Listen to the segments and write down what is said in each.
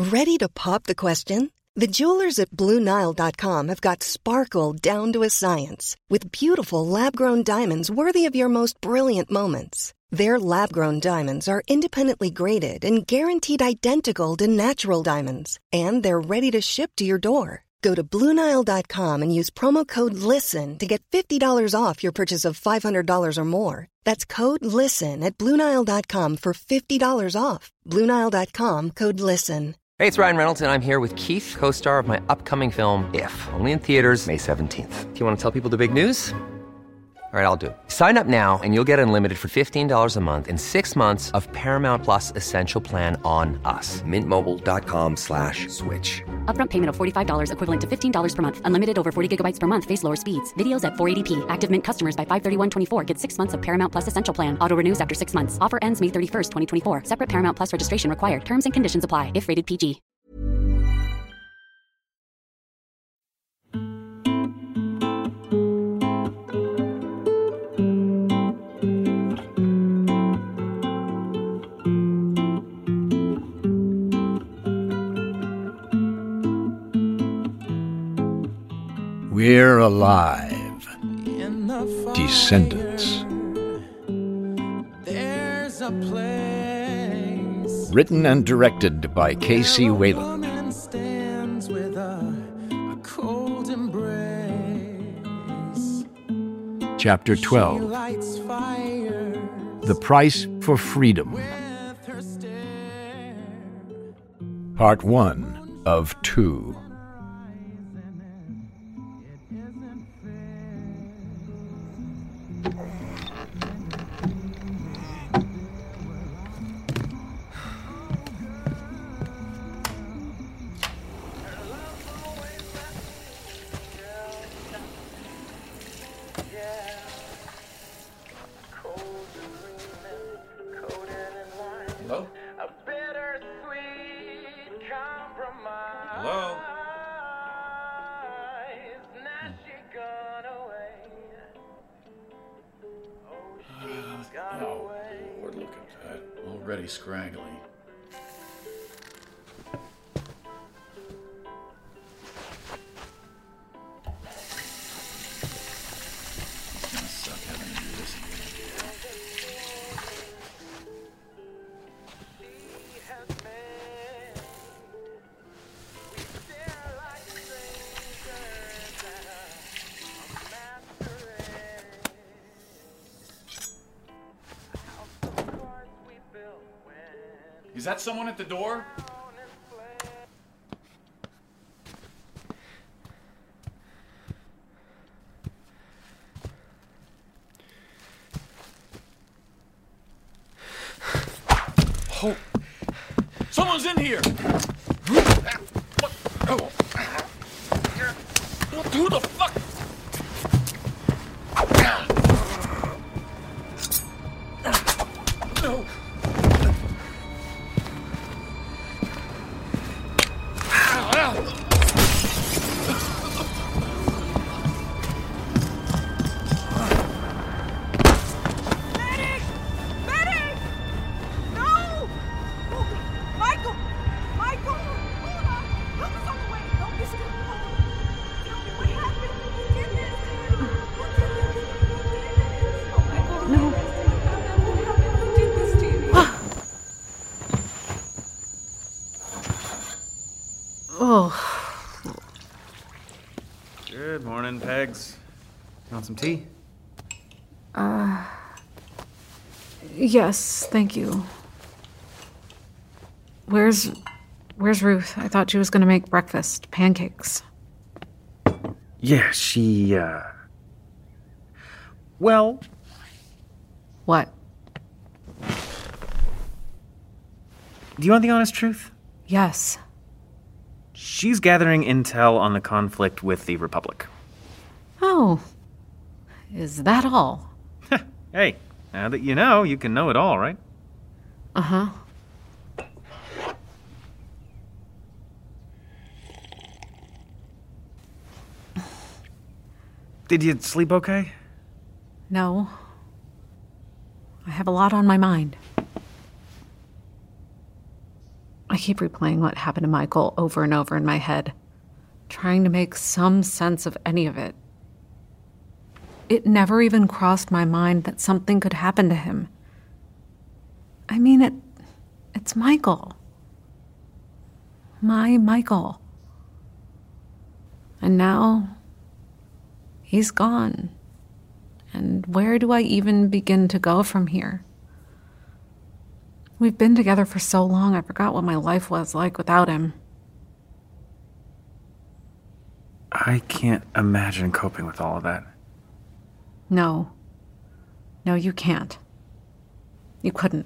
Ready to pop the question? The jewelers at BlueNile.com have got sparkle down to a science with beautiful lab-grown diamonds worthy of your most brilliant moments. Their lab-grown diamonds are independently graded and guaranteed identical to natural diamonds, and they're ready to ship to your door. Go to BlueNile.com and use promo code LISTEN to get $50 off your purchase of $500 or more. That's code LISTEN at BlueNile.com for $50 off. BlueNile.com, code LISTEN. Hey, it's Ryan Reynolds, and I'm here with Keith, co-star of my upcoming film, If, only in theaters May 17th. Do you want to tell people the big news? All right, I'll do it. Sign up now and you'll get unlimited for $15 a month and 6 months of Paramount Plus Essential Plan on us. MintMobile.com/switch. Upfront payment of $45 equivalent to $15 per month. Unlimited over 40 gigabytes per month. Face lower speeds. Videos at 480p. Active Mint customers by 531.24 get 6 months of Paramount Plus Essential Plan. Auto renews after 6 months. Offer ends May 31st, 2024. Separate Paramount Plus registration required. Terms and conditions apply if rated PG. We're alive. Descendants. There's a place. Written and directed by K.C. Wayland. Stands with a cold embrace. Chapter 12. Lights fires The Price for Freedom. with her stare. Part 1 of 2. Hello? A bittersweet compromise. Hello? Now she gone away. Oh, she's gone Oh, away. Lord, look at that. Already scraggly. It's gonna suck having to do this again. She has made. We stare like strangers at a masquerade. A house of cards we built when Is that someone at the door? down in flames. Oh! Someone's in here! What? Oh. Who the fuck? No! Medic! Medic! No! Michael! Michael! Hold on! Help us on the way! Help us! Hold on! Tell me what happened! Who did this? Who did this? Oh, Michael! No! Who did this to you? Oh, Good morning, Pegs. You want some tea? yes, thank you. Where's Ruth? I thought she was gonna make breakfast, pancakes. Yeah, she, Well, What? do you want the honest truth? Yes. She's gathering intel on the conflict with the Republic. Oh, is that all? Hey, now that you know, you can know it all, right? Uh-huh. Did you sleep okay? No. I have a lot on my mind. I keep replaying what happened to Michael over and over in my head, trying to make some sense of any of it. It never even crossed my mind that something could happen to him. I mean, it's Michael. My Michael. And now, he's gone. And where do I even begin to go from here? We've been together for so long, I forgot what my life was like without him. I can't imagine coping with all of that. No. No, you can't. You couldn't.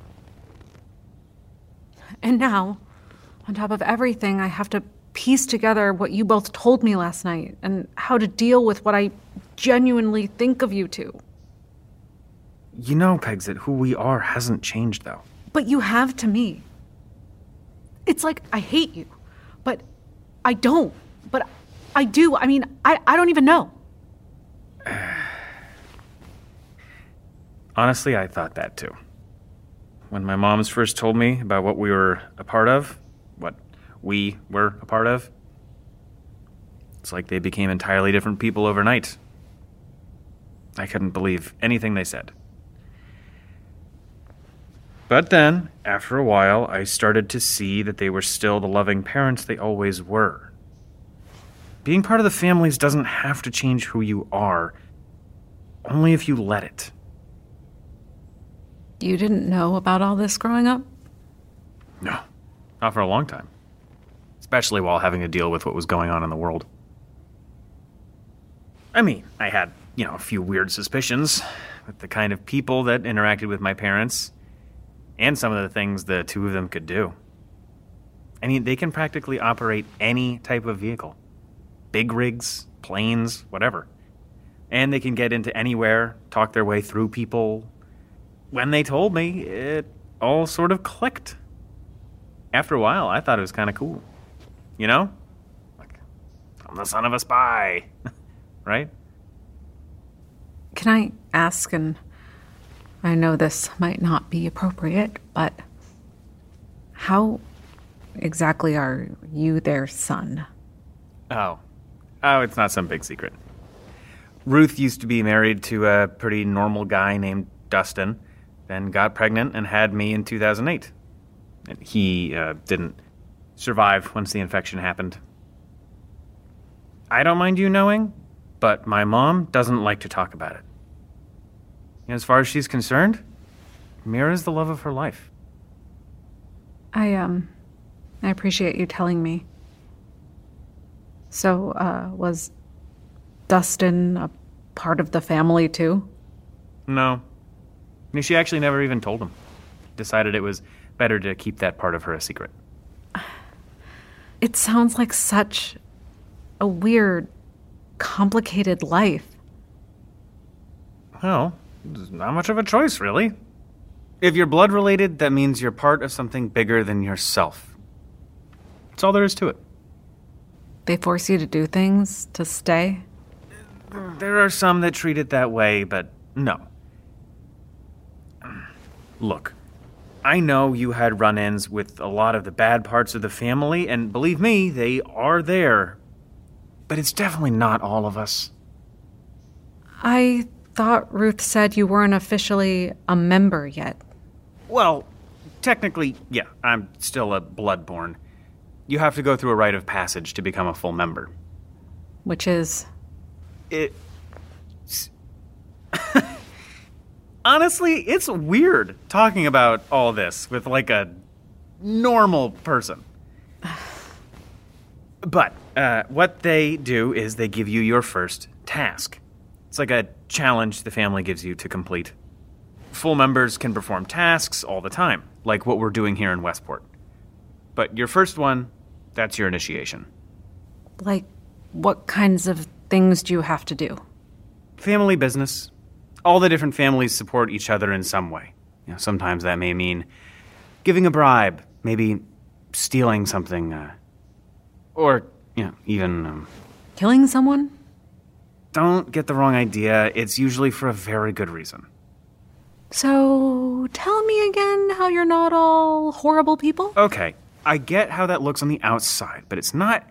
And now, on top of everything, I have to piece together what you both told me last night and how to deal with what I genuinely think of you two. You know, Pegs, that who we are hasn't changed, though. But you have to me. It's like I hate you, but I don't. But I do. I mean, I don't even know. Honestly, I thought that too. When my moms first told me about what we were a part of, what we were a part of, it's like they became entirely different people overnight. I couldn't believe anything they said. But then, after a while, I started to see that they were still the loving parents they always were. Being part of the families doesn't have to change who you are, only if you let it. You didn't know about all this growing up? No, not for a long time. Especially while having to deal with what was going on in the world. I mean, I had, a few weird suspicions with the kind of people that interacted with my parents, and some of the things the two of them could do. I mean, they can practically operate any type of vehicle. Big rigs, planes, whatever. And they can get into anywhere, talk their way through people. When they told me, it all sort of clicked. After a while, I thought it was kind of cool. You know? Like, I'm the son of a spy. Right? Can I ask, and I know this might not be appropriate, but how exactly are you their son? Oh, it's not some big secret. Ruth used to be married to a pretty normal guy named Dustin, then got pregnant and had me in 2008. And he didn't survive once the infection happened. I don't mind you knowing, but my mom doesn't like to talk about it. As far as she's concerned, Mira's the love of her life. I appreciate you telling me. So, was Dustin a part of the family too? No. I mean, she actually never even told him. Decided it was better to keep that part of her a secret. It sounds like such a weird, complicated life. Well, there's not much of a choice, really. If you're blood related, that means you're part of something bigger than yourself. That's all there is to it. They force you to do things to stay? There are some that treat it that way, but no. Look, I know you had run-ins with a lot of the bad parts of the family, and believe me, they are there. But it's definitely not all of us. I thought Ruth said you weren't officially a member yet. Well, technically, yeah, I'm still a bloodborne. You have to go through a rite of passage to become a full member. Which is? Honestly, it's weird talking about all this with like a normal person. But what they do is they give you your first task. It's like a challenge the family gives you to complete. Full members can perform tasks all the time, like what we're doing here in Westport. But your first one, that's your initiation. Like, what kinds of things do you have to do? Family business. All the different families support each other in some way. Sometimes that may mean giving a bribe, maybe stealing something, or, even... Killing someone? Don't get the wrong idea. It's usually for a very good reason. So, tell me again how you're not all horrible people? Okay. I get how that looks on the outside, but it's not...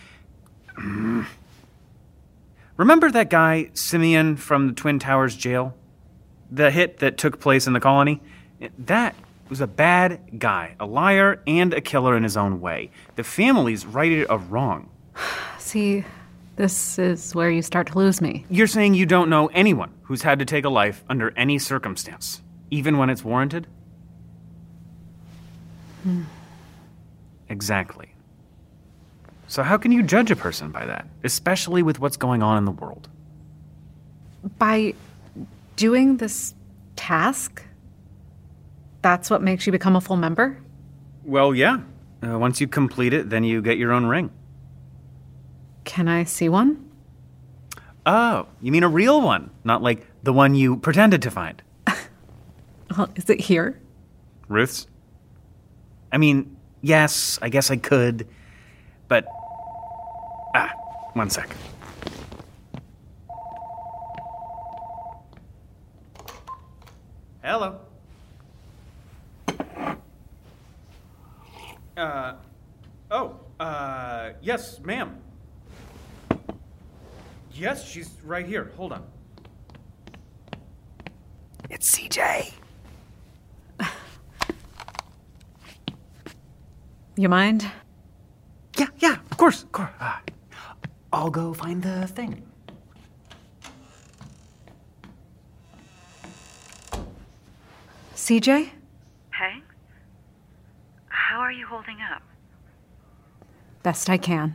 Remember that guy, Simeon, from the Twin Towers jail? The hit that took place in the colony? That was a bad guy, a liar and a killer in his own way. The family's righted a wrong. See, this is where you start to lose me. You're saying you don't know anyone who's had to take a life under any circumstance, even when it's warranted? Exactly. So how can you judge a person by that, especially with what's going on in the world? By doing this task? That's what makes you become a full member? Well, yeah. Once you complete it, then you get your own ring. Can I see one? Oh, you mean a real one, not like the one you pretended to find. Well, is it here? Ruth's? I mean, yes, I guess I could, but... one sec. Hello. Yes, ma'am. Yes, she's right here. Hold on. It's CJ. You mind? Yeah, of course. I'll go find the thing. CJ? Hey? How are you holding up? Best I can.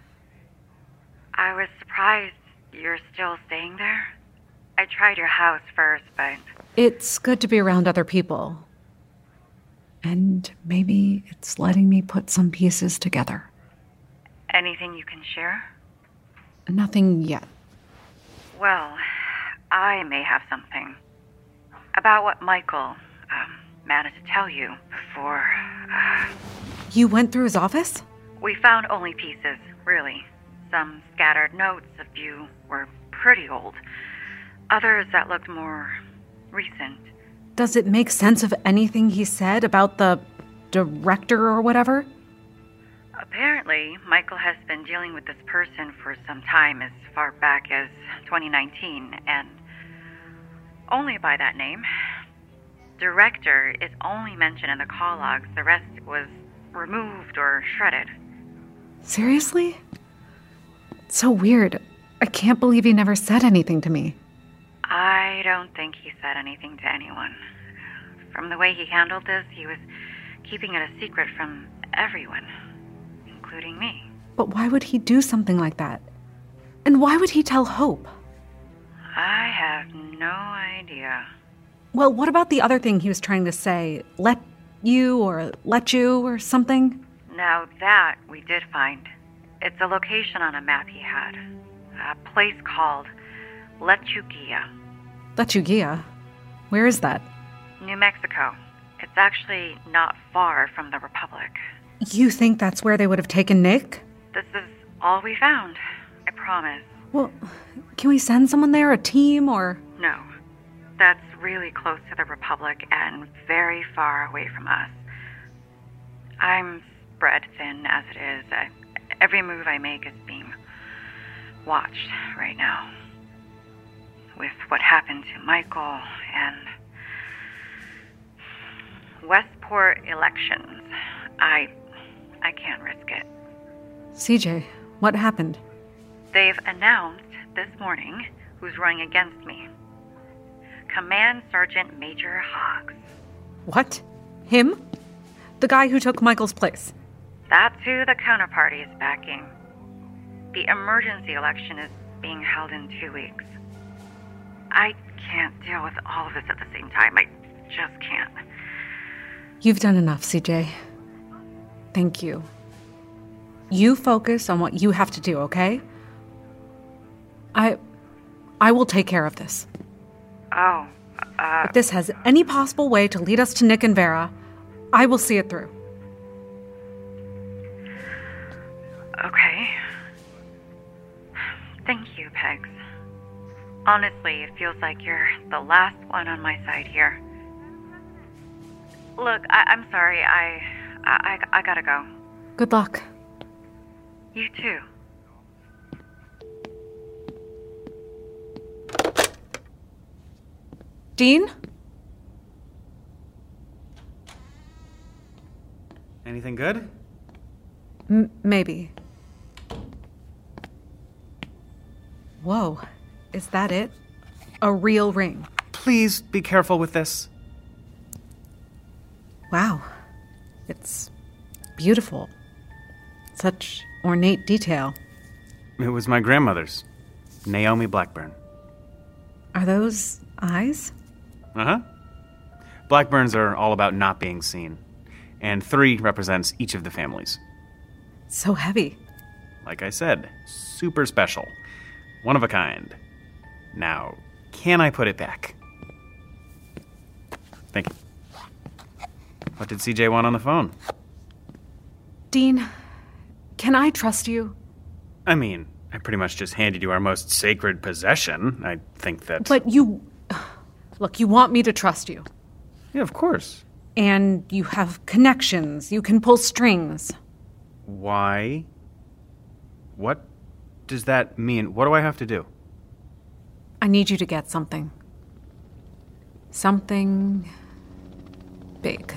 I was surprised you're still staying there. I tried your house first, but... It's good to be around other people. And maybe it's letting me put some pieces together. Anything you can share? Nothing yet. Well, I may have something. About what Michael managed to tell you before... You went through his office? We found only pieces, really. Some scattered notes, a few were pretty old. Others that looked more recent. Does it make sense of anything he said about the director or whatever? Apparently, Michael has been dealing with this person for some time, as far back as 2019, and only by that name. Director is only mentioned in the call logs. The rest was removed or shredded. Seriously? It's so weird. I can't believe he never said anything to me. I don't think he said anything to anyone. From the way he handled this, he was keeping it a secret from everyone, including me. But why would he do something like that? And why would he tell Hope? I have no idea. Well, what about the other thing he was trying to say? Let you or something? Now that we did find. It's a location on a map he had. A place called Lechuguilla. Lechuguilla? Where is that? New Mexico. It's actually not far from the Republic. You think that's where they would have taken Nick? This is all we found. I promise. Well, can we send someone there, a team, or... No. That's really close to the Republic and very far away from us. I'm spread thin as it is. Every move I make is being watched right now. With what happened to Michael and Westport elections, I can't risk it. CJ, what happened? They've announced this morning who's running against me. Command Sergeant Major Hoggs. What? Him? The guy who took Michael's place? That's who the counterparty is backing. The emergency election is being held in 2 weeks. I can't deal with all of this at the same time. I just can't. You've done enough, CJ. Thank you. You focus on what you have to do, okay? I will take care of this. Oh, If this has any possible way to lead us to Nick and Vera, I will see it through. Okay. Thank you, Pegs. Honestly, it feels like you're the last one on my side here. Look, I'm sorry. I gotta go. Good luck. You too. Dean? Anything good? Maybe. Whoa. Is that it? A real ring. Please be careful with this. Wow. It's beautiful. Such ornate detail. It was my grandmother's, Naomi Blackburn. Are those eyes? Uh-huh. Blackburns are all about not being seen, and 3 represents each of the families. So heavy. Like I said, super special. One of a kind. Now, can I put it back? Thank you. What did CJ want on the phone? Dean, can I trust you? I mean, I pretty much just handed you our most sacred possession. I think that... But you... Look, you want me to trust you. Yeah, of course. And you have connections. You can pull strings. Why? What does that mean? What do I have to do? I need you to get something. Something... big.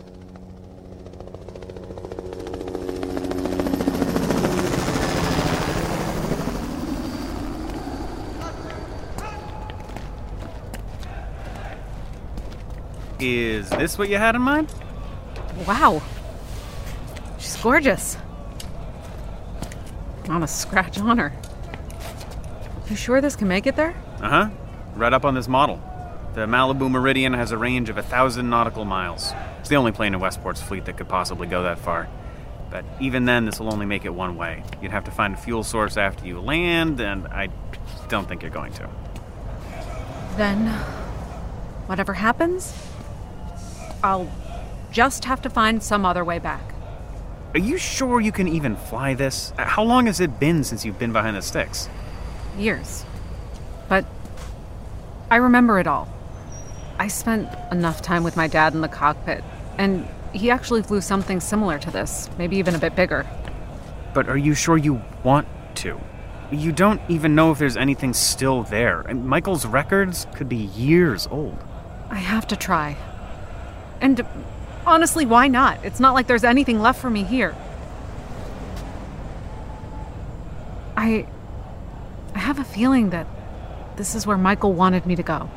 Is this what you had in mind? Wow. She's gorgeous. Not a scratch on her. You sure this can make it there? Uh-huh. Right up on this model. The Malibu Meridian has a range of 1,000 nautical miles. It's the only plane in Westport's fleet that could possibly go that far. But even then, this will only make it one way. You'd have to find a fuel source after you land, and I don't think you're going to. Then, whatever happens, I'll just have to find some other way back. Are you sure you can even fly this? How long has it been since you've been behind the sticks? Years. But I remember it all. I spent enough time with my dad in the cockpit, and he actually flew something similar to this, maybe even a bit bigger. But are you sure you want to? You don't even know if there's anything still there. And Michael's records could be years old. I have to try. And honestly, why not? It's not like there's anything left for me here. I have a feeling that this is where Michael wanted me to go.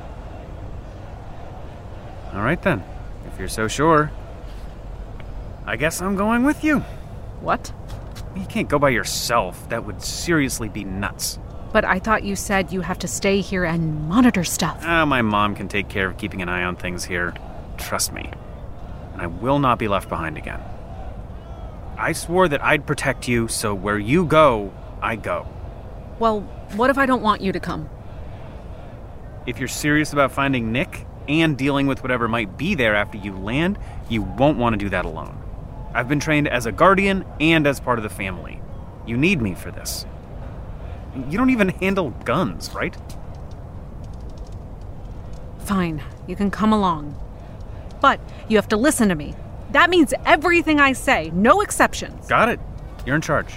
All right then, if you're so sure. I guess I'm going with you. What? You can't go by yourself. That would seriously be nuts. But I thought you said you have to stay here and monitor stuff. My mom can take care of keeping an eye on things here. Trust me. And I will not be left behind again. I swore that I'd protect you, so where you go, I go. Well, what if I don't want you to come? If you're serious about finding Nick and dealing with whatever might be there after you land, you won't want to do that alone. I've been trained as a guardian and as part of the family. You need me for this. You don't even handle guns, right? Fine, you can come along. But you have to listen to me. That means everything I say, no exceptions. Got it. You're in charge.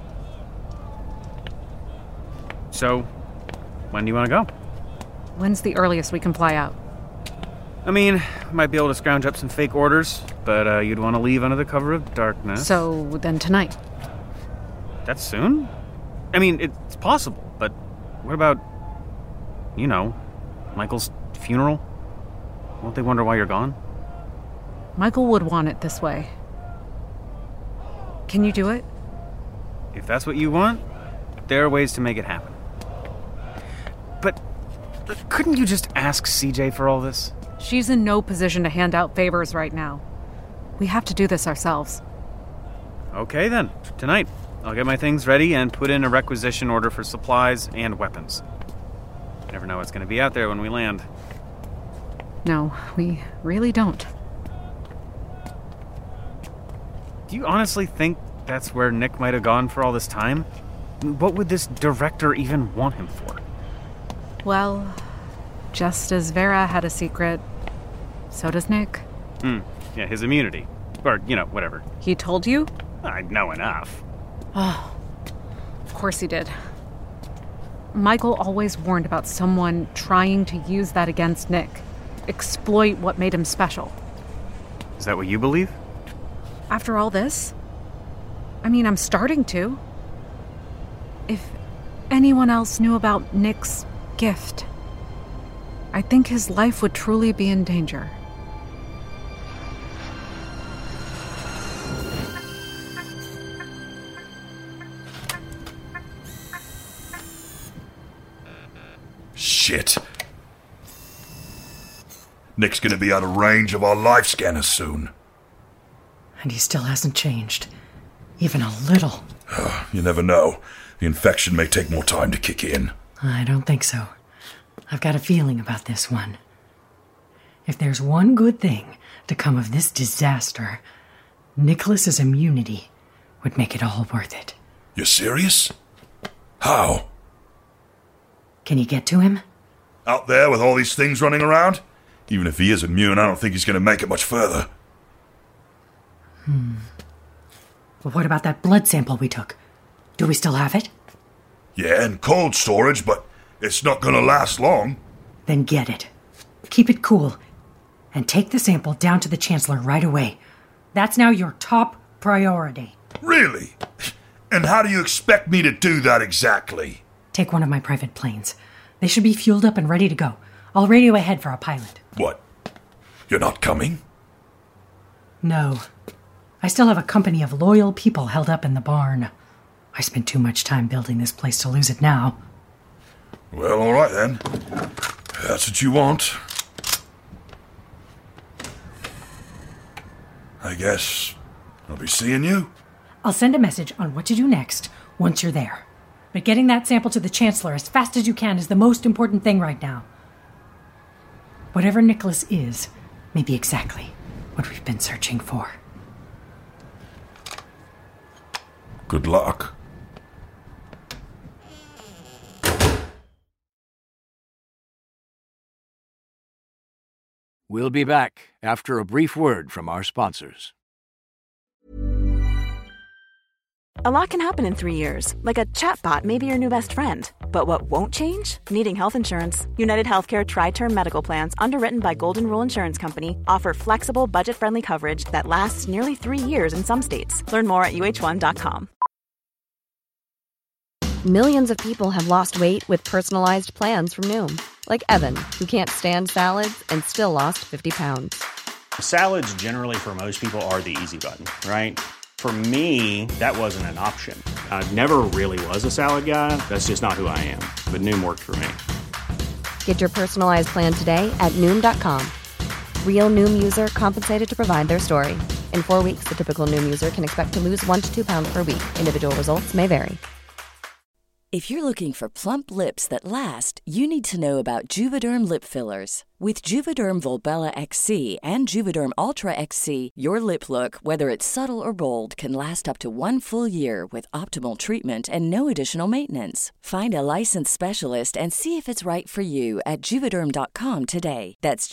So, when do you want to go? When's the earliest we can fly out? I mean, we might be able to scrounge up some fake orders, but you'd want to leave under the cover of darkness. So then tonight. That's soon? I mean, it's possible, but what about, Michael's funeral? Won't they wonder why you're gone? Michael would want it this way. Can you do it? If that's what you want, there are ways to make it happen. But couldn't you just ask CJ for all this? She's in no position to hand out favors right now. We have to do this ourselves. Okay then, tonight. I'll get my things ready and put in a requisition order for supplies and weapons. You never know what's going to be out there when we land. No, we really don't. Do you honestly think that's where Nick might have gone for all this time? What would this director even want him for? Well, just as Vera had a secret, so does Nick. Yeah, his immunity. Or, whatever. He told you? I know enough. Oh, of course he did. Michael always warned about someone trying to use that against Nick. Exploit what made him special. Is that what you believe? After all this? I mean, I'm starting to. If anyone else knew about Nick's gift, I think his life would truly be in danger. Shit. Nick's gonna be out of range of our life scanners soon. And he still hasn't changed. Even a little. You never know. The infection may take more time to kick in. I don't think so. I've got a feeling about this one. If there's one good thing to come of this disaster, Nicholas's immunity would make it all worth it. You're serious? How? Can you get to him? Out there with all these things running around? Even if he is immune, I don't think he's going to make it much further. Well, what about that blood sample we took? Do we still have it? Yeah, in cold storage, but it's not going to last long. Then get it. Keep it cool. And take the sample down to the Chancellor right away. That's now your top priority. Really? And how do you expect me to do that exactly? Take one of my private planes. They should be fueled up and ready to go. I'll radio ahead for a pilot. What? You're not coming? No. I still have a company of loyal people held up in the barn. I spent too much time building this place to lose it now. Well, all right then. That's what you want. I guess I'll be seeing you. I'll send a message on what to do next once you're there. But getting that sample to the Chancellor as fast as you can is the most important thing right now. Whatever Nicholas is, may be exactly what we've been searching for. Good luck. We'll be back after a brief word from our sponsors. A lot can happen in 3 years, like a chatbot may be your new best friend. But what won't change? Needing health insurance. United Healthcare Tri-Term Medical Plans, underwritten by Golden Rule Insurance Company, offer flexible, budget-friendly coverage that lasts nearly 3 years in some states. Learn more at uh1.com. Millions of people have lost weight with personalized plans from Noom. Like Evan, who can't stand salads and still lost 50 pounds. Salads generally for most people are the easy button, right? For me, that wasn't an option. I never really was a salad guy. That's just not who I am. But Noom worked for me. Get your personalized plan today at Noom.com. Real Noom user compensated to provide their story. In 4 weeks, the typical Noom user can expect to lose 1 to 2 pounds per week. Individual results may vary. If you're looking for plump lips that last, you need to know about Juvederm lip fillers. With Juvederm Volbella XC and Juvederm Ultra XC, your lip look, whether it's subtle or bold, can last up to 1 full year with optimal treatment and no additional maintenance. Find a licensed specialist and see if it's right for you at Juvederm.com today. That's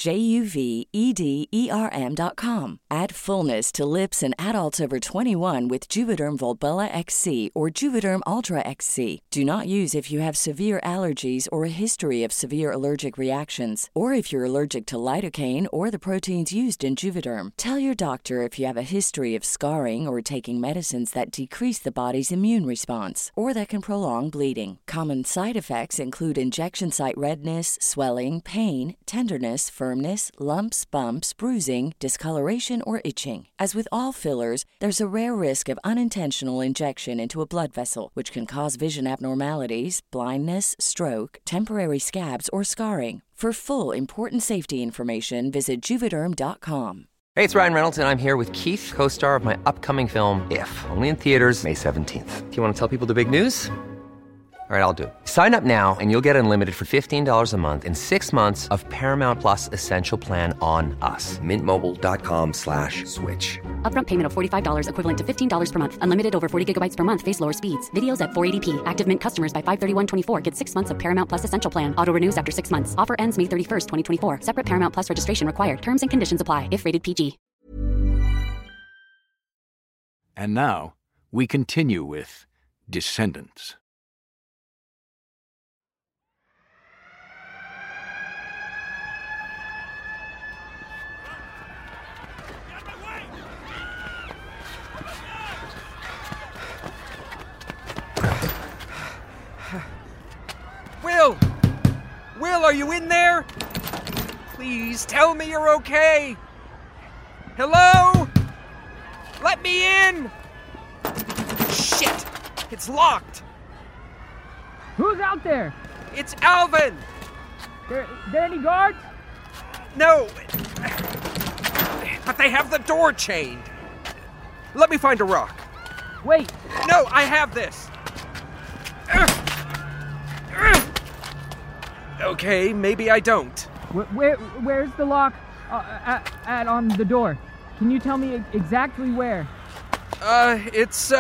JUVEDERM.com. Add fullness to lips in adults over 21 with Juvederm Volbella XC or Juvederm Ultra XC. Do not use if you have severe allergies or a history of severe allergic reactions, or if you're allergic to lidocaine or the proteins used in Juvederm. Tell your doctor if you have a history of scarring or taking medicines that decrease the body's immune response or that can prolong bleeding. Common side effects include injection site redness, swelling, pain, tenderness, firmness, lumps, bumps, bruising, discoloration, or itching. As with all fillers, there's a rare risk of unintentional injection into a blood vessel, which can cause vision abnormalities, blindness, stroke, temporary scabs, or scarring. For full, important safety information, visit Juvederm.com. Hey, it's Ryan Reynolds, and I'm here with Keith, co-star of my upcoming film, If, only in theaters May 17th. Do you want to tell people the big news? All right, I'll do it. Sign up now and you'll get unlimited for $15 a month and 6 months of Paramount Plus Essential Plan on us. MintMobile.com/switch. Upfront payment of $45 equivalent to $15 per month. Unlimited over 40 gigabytes per month. Face lower speeds. Videos at 480p. Active Mint customers by 531.24 get 6 months of Paramount Plus Essential Plan. Auto renews after 6 months. Offer ends May 31st, 2024. Separate Paramount Plus registration required. Terms and conditions apply if rated PG. And now, we continue with Descendants. Will! Will, are you in there? Please tell me you're okay. Hello? Let me in! Shit! It's locked! Who's out there? It's Alvin! There any guards? No! But they have the door chained. Let me find a rock. Wait! No, I have this! Okay, maybe I don't. Where's the lock on the door? Can you tell me exactly where? It's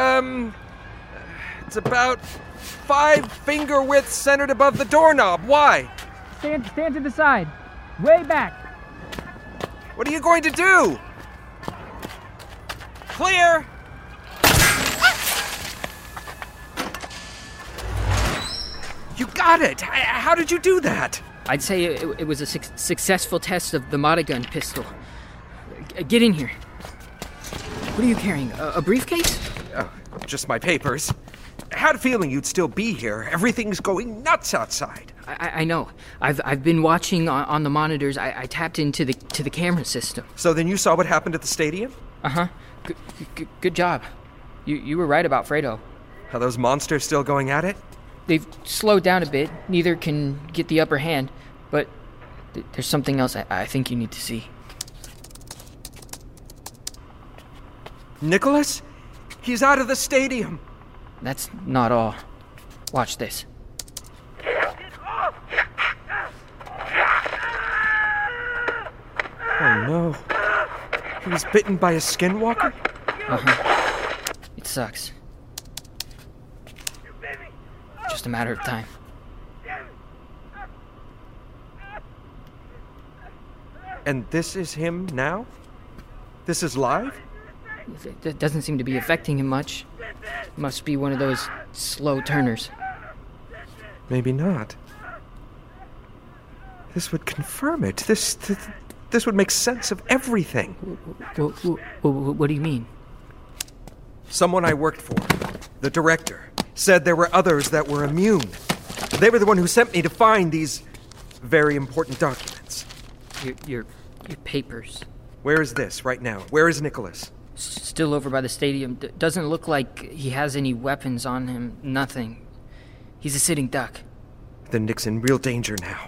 about 5 finger widths centered above the doorknob. Why? Stand to the side. Way back. What are you going to do? Clear! You got it! How did you do that? I'd say it was a successful test of the Motogun pistol. Get in here. What are you carrying? A briefcase? Oh, just my papers. I had a feeling you'd still be here. Everything's going nuts outside. I know. I've been watching on the monitors. I tapped into the camera system. So then you saw what happened at the stadium? Uh-huh. Good job. You were right about Fredo. Are those monsters still going at it? They've slowed down a bit. Neither can get the upper hand. But there's something else I think you need to see. Nicholas? He's out of the stadium. That's not all. Watch this. Oh no. He was bitten by a skinwalker? Uh-huh. It sucks. Just a matter of time. And this is him now? This is live? It doesn't seem to be affecting him much. Must be one of those slow turners. Maybe not. This would confirm it. This would make sense of everything. What do you mean? Someone I worked for, the director, said there were others that were immune. They were the one who sent me to find these very important documents. Your papers. Where is this right now? Where is Nicholas? Still over by the stadium. Doesn't look like he has any weapons on him. Nothing. He's a sitting duck. Then Nick's in real danger now.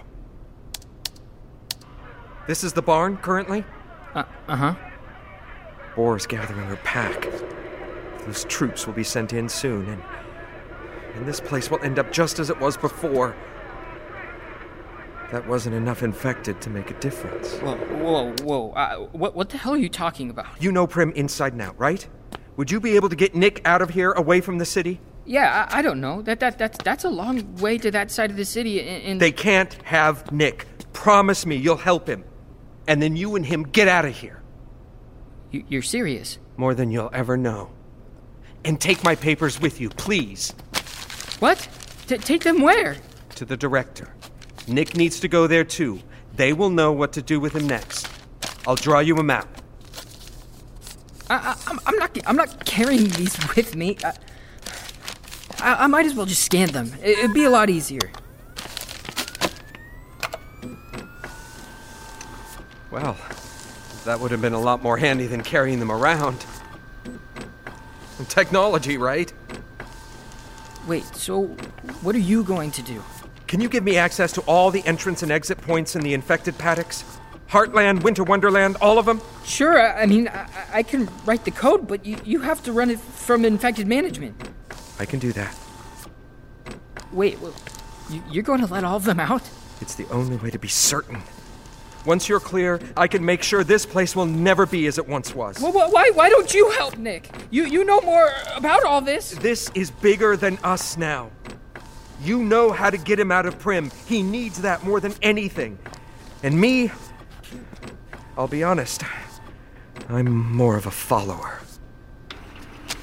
This is the barn currently? Uh-huh. Boar's gathering her pack. Those troops will be sent in soon, and this place will end up just as it was before. That wasn't enough infected to make a difference. Whoa. What the hell are you talking about? You know Prim inside and out, right? Would you be able to get Nick out of here, away from the city? Yeah, I don't know. That's a long way to that side of the city, and... They can't have Nick. Promise me you'll help him. And then you and him get out of here. You're serious? More than you'll ever know. And take my papers with you, please. What? Take them where? To the director. Nick needs to go there too. They will know what to do with him next. I'll draw you a map. I'm not carrying these with me. I might as well just scan them. It'd be a lot easier. Well, that would have been a lot more handy than carrying them around. Technology, right? Wait, so what are you going to do? Can you give me access to all the entrance and exit points in the infected paddocks? Heartland, Winter Wonderland, all of them? Sure, I mean, I can write the code, but you have to run it from infected management. I can do that. Wait, you're going to let all of them out? It's the only way to be certain. Once you're clear, I can make sure this place will never be as it once was. Well, why don't you help, Nick? You know more about all this. This is bigger than us now. You know how to get him out of Prim. He needs that more than anything. And me, I'll be honest, I'm more of a follower.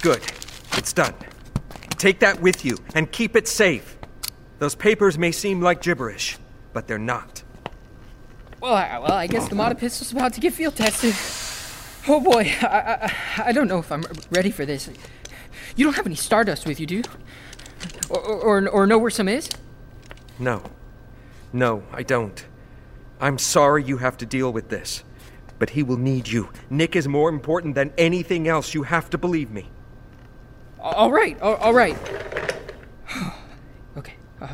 Good. It's done. Take that with you and keep it safe. Those papers may seem like gibberish, but they're not. Well, I guess the Mata pistol's about to get field tested. Oh boy, I don't know if I'm ready for this. You don't have any Stardust with you, do you? Or know where some is? No. No, I don't. I'm sorry you have to deal with this, but he will need you. Nick is more important than anything else. You have to believe me. All right. Okay.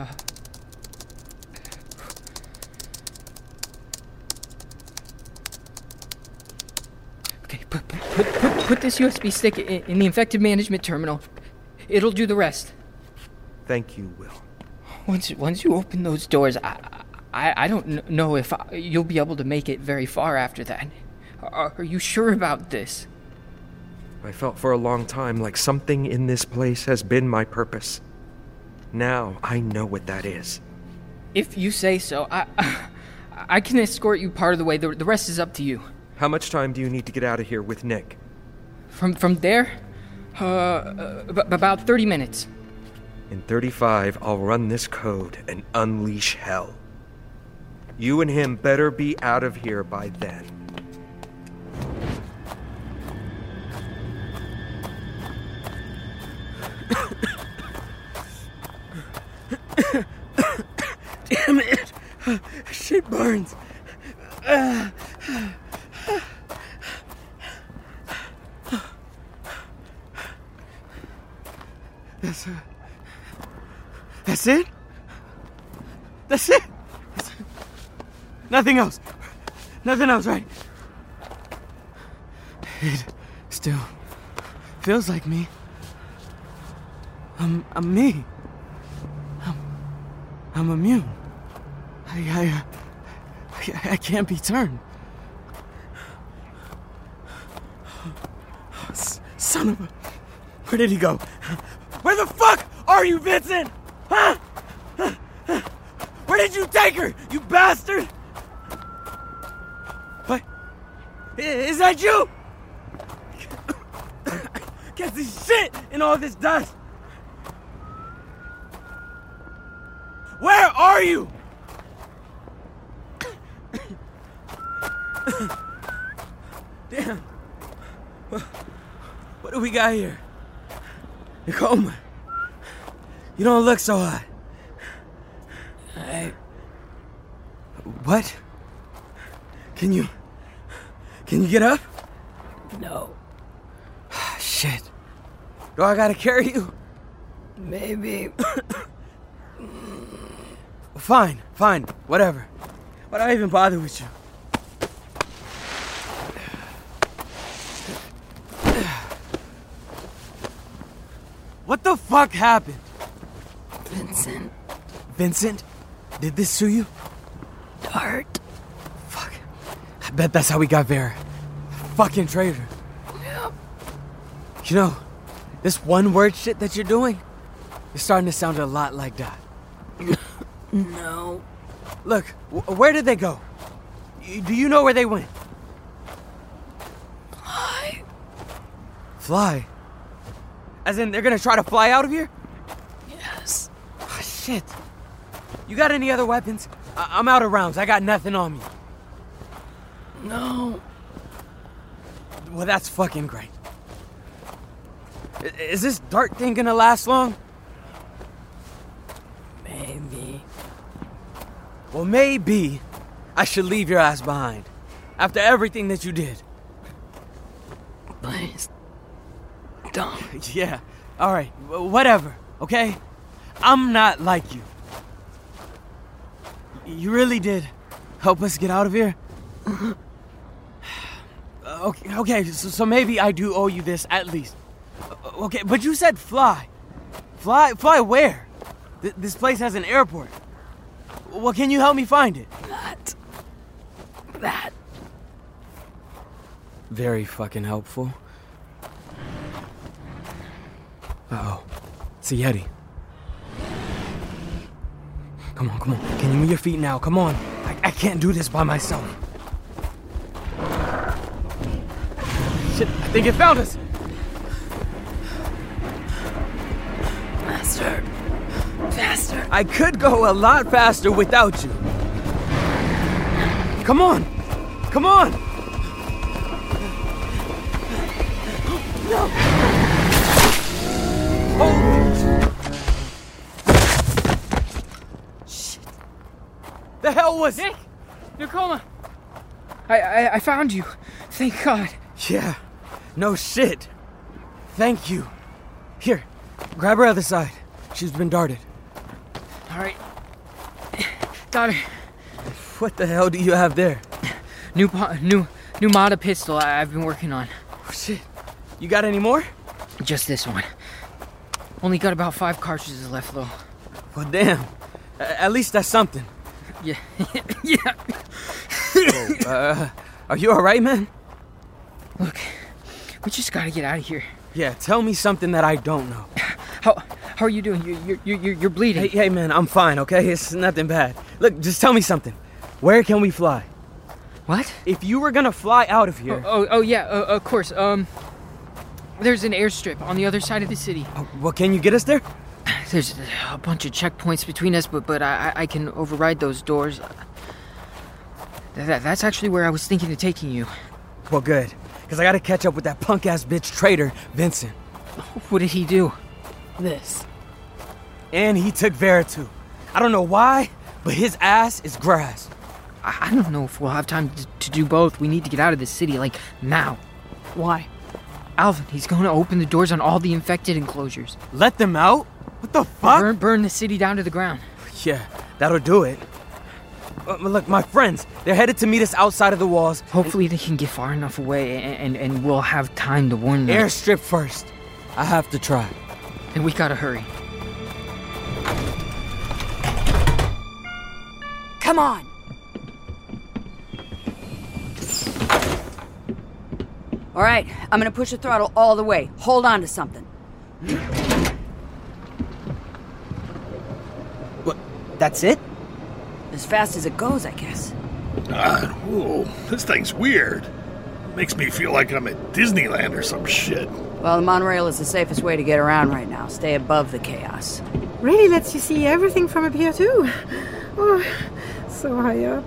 Okay, put this USB stick in the infected management terminal. It'll do the rest. Thank you, Will. Once you open those doors, I don't know if you'll be able to make it very far after that. Are you sure about this? I felt for a long time like something in this place has been my purpose. Now I know what that is. If you say so, I can escort you part of the way. The rest is up to you. How much time do you need to get out of here with Nick? From there? About 30 minutes. In 35, I'll run this code and unleash hell. You and him better be out of here by then. Damn it! Shit burns. That's it? That's it? Nothing else. Nothing else, right? It still feels like me. I'm me. I'm immune. I can't be turned. Son of a... Where did he go? Where the fuck are you, Vincent? Huh? Where did you take her, you bastard? What? Is that you? Can't see shit in all this dust. Where are you? Damn. What do we got here? Nicole, you don't look so hot. What? Can you get up? No. Shit. Do I gotta carry you? Maybe. Fine, whatever. Why'd I even bother with you? What the fuck happened? Vincent. Vincent? Did this sue you? Dart. Fuck. I bet that's how we got Vera. Fucking traitor. Yep. You know, this one word shit that you're doing is starting to sound a lot like that. No. Look, where did they go? Do you know where they went? Fly. Fly? As in, they're gonna try to fly out of here? Yes. Oh, shit. You got any other weapons? I'm out of rounds. I got nothing on me. No. Well, that's fucking great. Is this dart thing gonna last long? Maybe. Well, maybe I should leave your ass behind. After everything that you did. Please. Don't. Yeah, alright, whatever, okay? I'm not like you. You really did help us get out of here? Okay, so maybe I do owe you this at least. Okay, but you said fly. Fly where? This place has an airport. Well, can you help me find it? That. Very fucking helpful. Uh-oh. It's a Yeti. Come on. Can you move your feet now? Come on. I can't do this by myself. Shit, I think it found us. I could go a lot faster without you. Come on! Come on! No! Oh! Shit. The hell was... Nick! Nicole! I found you. Thank God. Yeah. No shit. Thank you. Here, grab her other side. She's been darted. All right. Got her. What the hell do you have there? New Mata pistol I've been working on. Oh, shit. You got any more? Just this one. Only got about 5 cartridges left, though. Well, damn. At least that's something. Yeah. Yeah. Oh, are you all right, man? Look, we just gotta get out of here. Yeah, tell me something that I don't know. How are you doing? You're bleeding. Hey, man, I'm fine, okay? It's nothing bad. Look, just tell me something. Where can we fly? What? If you were gonna fly out of here... Oh yeah, of course. There's an airstrip on the other side of the city. Well, can you get us there? There's a bunch of checkpoints between us, but I can override those doors. That's actually where I was thinking of taking you. Well, good. Because I gotta catch up with that punk-ass bitch traitor, Vincent. What did he do? This. And he took Vera, too. I don't know why, but his ass is grass. I don't know if we'll have time to do both. We need to get out of this city, like, now. Why? Alvin, he's going to open the doors on all the infected enclosures. Let them out? What the fuck? Burn the city down to the ground. Yeah, that'll do it. Look, my friends, they're headed to meet us outside of the walls. Hopefully they can get far enough away and we'll have time to warn them. Airstrip first. I have to try. And we gotta hurry. Come on! All right, I'm gonna push the throttle all the way. Hold on to something. What? That's it? As fast as it goes, I guess. Whoa, this thing's weird. Makes me feel like I'm at Disneyland or some shit. Well, the monorail is the safest way to get around right now. Stay above the chaos. Really lets you see everything from up here, too. Oh, so high up.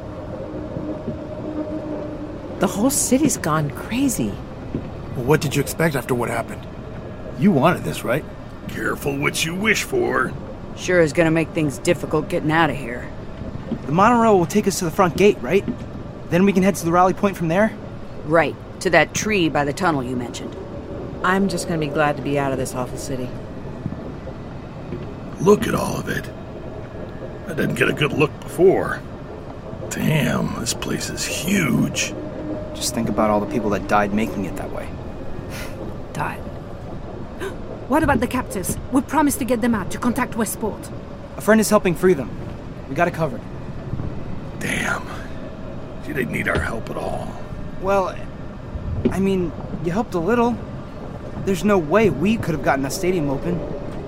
The whole city's gone crazy. Well, what did you expect after what happened? You wanted this, right? Careful what you wish for. Sure is gonna make things difficult getting out of here. The monorail will take us to the front gate, right? Then we can head to the rally point from there? Right, to that tree by the tunnel you mentioned. I'm just gonna be glad to be out of this awful city. Look at all of it. I didn't get a good look before. Damn, this place is huge. Just think about all the people that died making it that way. Died. What about the captives? We promised to get them out, to contact Westport. A friend is helping free them. We got it covered. Damn. She didn't need our help at all. Well, I mean, you helped a little. There's no way we could have gotten that stadium open.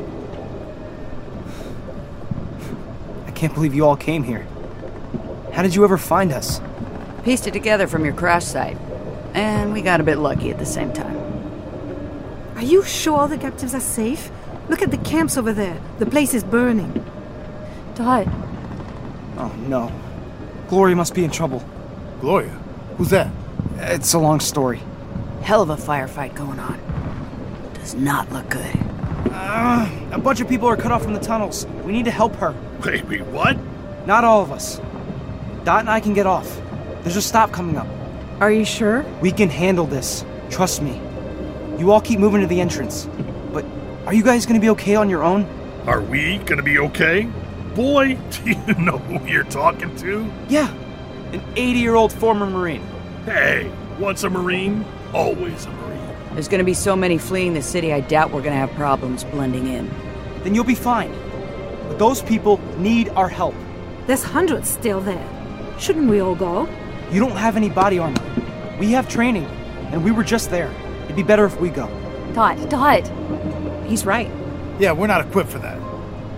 I can't believe you all came here. How did you ever find us? Pieced it together from your crash site. And we got a bit lucky at the same time. Are you sure the captives are safe? Look at the camps over there. The place is burning. Dot. Oh, no. Gloria must be in trouble. Gloria? Who's that? It's a long story. Hell of a firefight going on. Does not look good. A bunch of people are cut off from the tunnels. We need to help her. Wait, what? Not all of us. Dot and I can get off. There's a stop coming up. Are you sure? We can handle this. Trust me. You all keep moving to the entrance. But are you guys gonna be okay on your own? Are we gonna be okay? Boy, do you know who you're talking to? Yeah. An 80-year-old former Marine. Hey, once a Marine, always a Marine. There's gonna be so many fleeing the city, I doubt we're gonna have problems blending in. Then you'll be fine. But those people need our help. There's hundreds still there. Shouldn't we all go? You don't have any body armor. We have training, and we were just there. It'd be better if we go. Dot. He's right. Yeah, we're not equipped for that.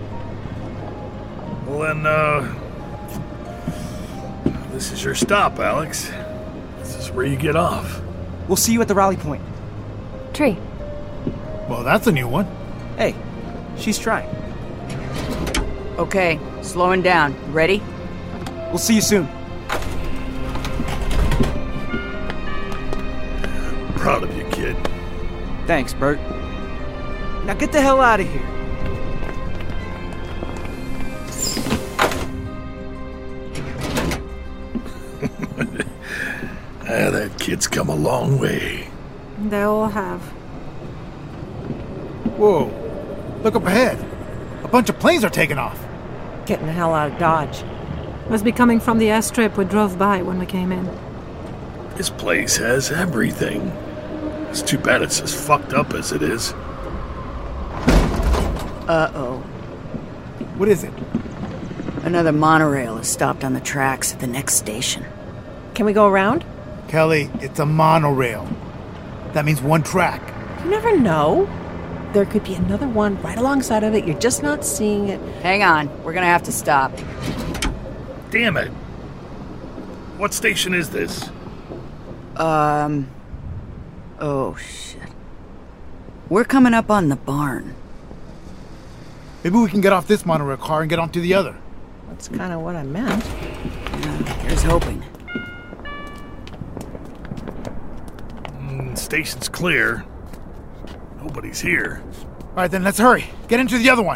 Well, then, this is your stop, Alex. This is where you get off. We'll see you at the rally point. Tree. Well, that's a new one. Hey, she's trying. Okay, slowing down. Ready? We'll see you soon. Proud of you, kid. Thanks, Bert. Now get the hell out of here. That kid's come a long way. They all have. Whoa. Look up ahead. A bunch of planes are taking off. Getting the hell out of Dodge. Must be coming from the airstrip we drove by when we came in. This place has everything. It's too bad it's as fucked up as it is. Uh-oh. What is it? Another monorail is stopped on the tracks at the next station. Can we go around? Kelly, it's a monorail. That means one track. You never know. There could be another one right alongside of it. You're just not seeing it. Hang on. We're gonna have to stop. Damn it. What station is this? Oh, shit. We're coming up on the barn. Maybe we can get off this monorail car and get onto the other. That's kind of what I meant. Yeah, here's hoping. Station's clear. Nobody's here. All right, then let's hurry. Get into the other one.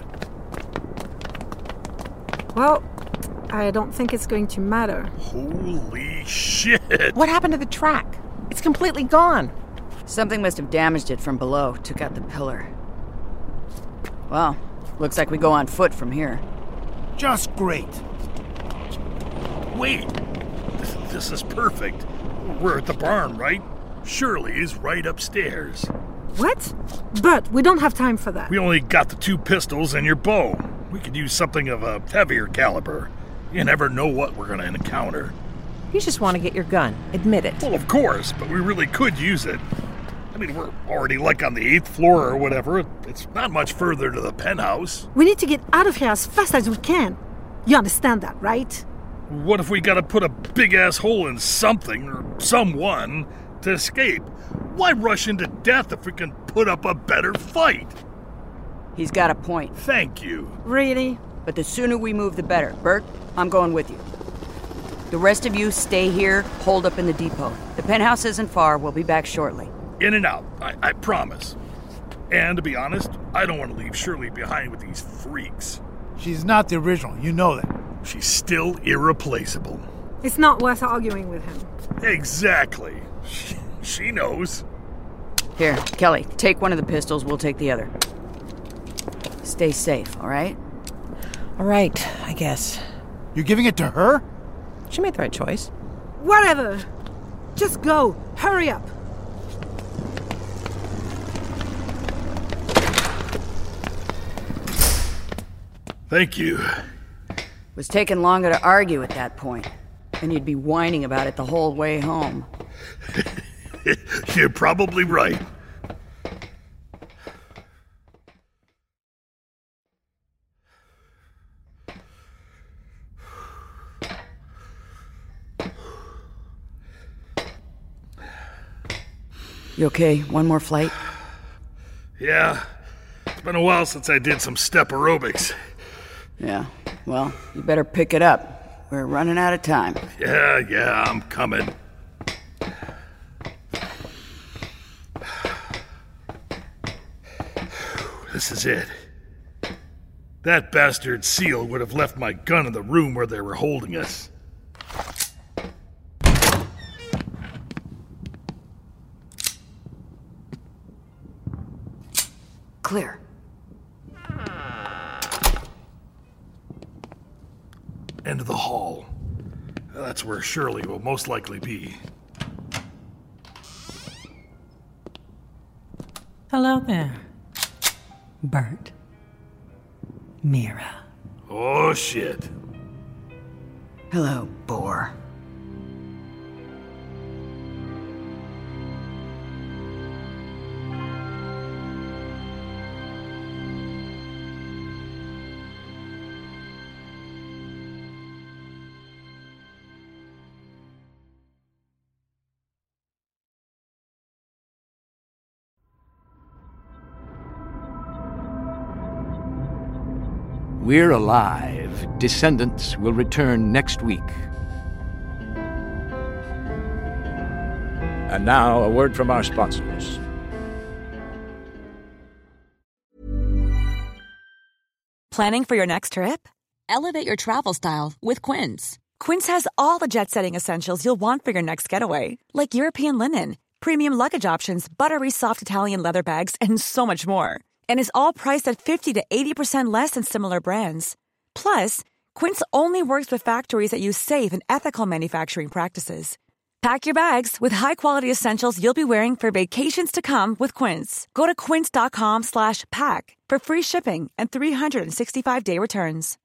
Well, I don't think it's going to matter. Holy shit! What happened to the track? It's completely gone. Something must have damaged it from below, took out the pillar. Well, looks like we go on foot from here. Just great. Wait. This is perfect. We're at the barn, right? Shirley is right upstairs. What? But we don't have time for that. We only got the 2 pistols and your bow. We could use something of a heavier caliber. You never know what we're going to encounter. You just want to get your gun. Admit it. Well, of course, but we really could use it. I mean, we're already like on the 8th floor or whatever. It's not much further to the penthouse. We need to get out of here as fast as we can. You understand that, right? What if we gotta put a big-ass hole in something or someone to escape? Why rush into death if we can put up a better fight? He's got a point. Thank you. Really? But the sooner we move, the better. Bert, I'm going with you. The rest of you stay here, hold up in the depot. The penthouse isn't far. We'll be back shortly. In and out, I promise. And to be honest, I don't want to leave Shirley behind with these freaks. She's not the original, you know that. She's still irreplaceable. It's not worth arguing with him. Exactly. She knows. Here, Kelly, take one of the pistols, we'll take the other. Stay safe, all right? All right, I guess. You're giving it to her? She made the right choice. Whatever. Just go. Hurry up. Thank you. Was taking longer to argue at that point. And you'd be whining about it the whole way home. You're probably right. You okay? One more flight? Yeah. It's been a while since I did some step aerobics. Yeah. Well, you better pick it up. We're running out of time. Yeah, I'm coming. This is it. That bastard SEAL would have left my gun in the room where they were holding us. Clear. End of the hall. That's where Shirley will most likely be. Hello there, Bert. Mira. Oh, shit. Hello, bore. We're Alive. Descendants will return next week. And now, a word from our sponsors. Planning for your next trip? Elevate your travel style with Quince. Quince has all the jet-setting essentials you'll want for your next getaway, like European linen, premium luggage options, buttery soft Italian leather bags, and so much more. And is all priced at 50 to 80% less than similar brands. Plus, Quince only works with factories that use safe and ethical manufacturing practices. Pack your bags with high-quality essentials you'll be wearing for vacations to come with Quince. Go to quince.com/pack for free shipping and 365-day returns.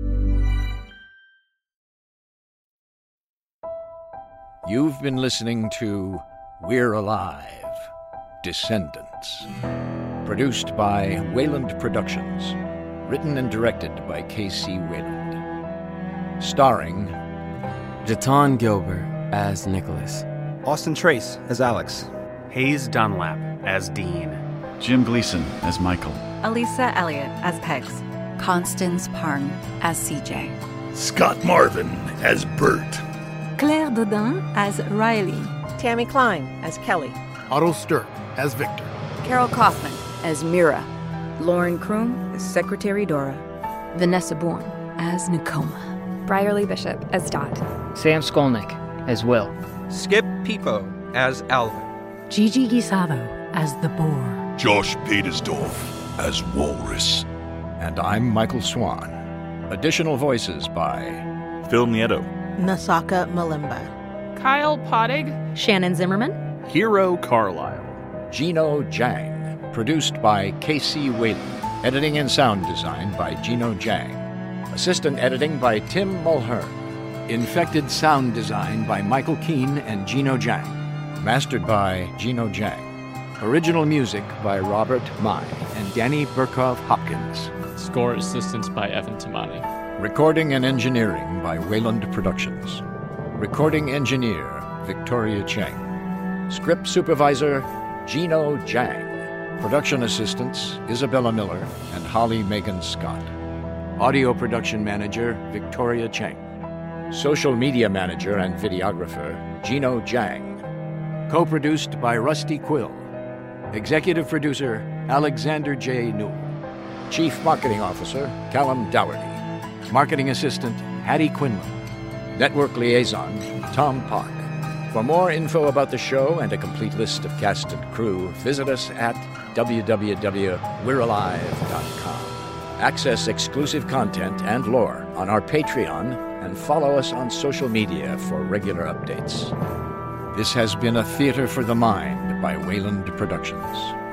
You've been listening to We're Alive. Descendants. Produced by Wayland Productions. Written and directed by K.C. Wayland. Starring Jaton Gilbert as Nicholas. Austin Trace as Alex. Hayes Dunlap as Dean. Jim Gleason as Michael. Elisa Elliott as Pegs. Constance Parn as CJ. Scott Marvin as Bert. Claire Dodin as Riley. Tammy Klein as Kelly. Otto Stirk as Victor. Carol Kaufman as Mira. Lauren Kroom as Secretary Dora. Vanessa Bourne as Nakoma. Brierly Bishop as Dot. Sam Skolnick as Will. Skip Pipo as Alvin. Gigi Guisado as the Boar. Josh Petersdorf as Walrus. And I'm Michael Swan. Additional voices by Phil Nieto. Nasaka Malimba. Kyle Pottig. Shannon Zimmerman. Hero Carlisle. Gino Jang. Produced by K.C. Wayland. Editing and sound design by Gino Jang. Assistant editing by Tim Mulhern. Infected sound design by Michael Keane and Gino Jang. Mastered by Gino Jang. Original music by Robert Mai and Danny Burkhoff Hopkins. Score assistance by Evan Tamani. Recording and engineering by Wayland Productions. Recording engineer Victoria Cheng. Script supervisor Gino Jang. Production assistants Isabella Miller and Holly Megan Scott. Audio production manager Victoria Cheng. Social media manager and videographer Gino Jang. Co-produced by Rusty Quill. Executive producer Alexander J. Newell. Chief Marketing Officer Callum Dougherty. Marketing Assistant Hattie Quinlan. Network Liaison Tom Park. For more info about the show and a complete list of cast and crew, visit us at www.we'realive.com. Access exclusive content and lore on our Patreon and follow us on social media for regular updates. This has been a Theater for the Mind by Wayland Productions.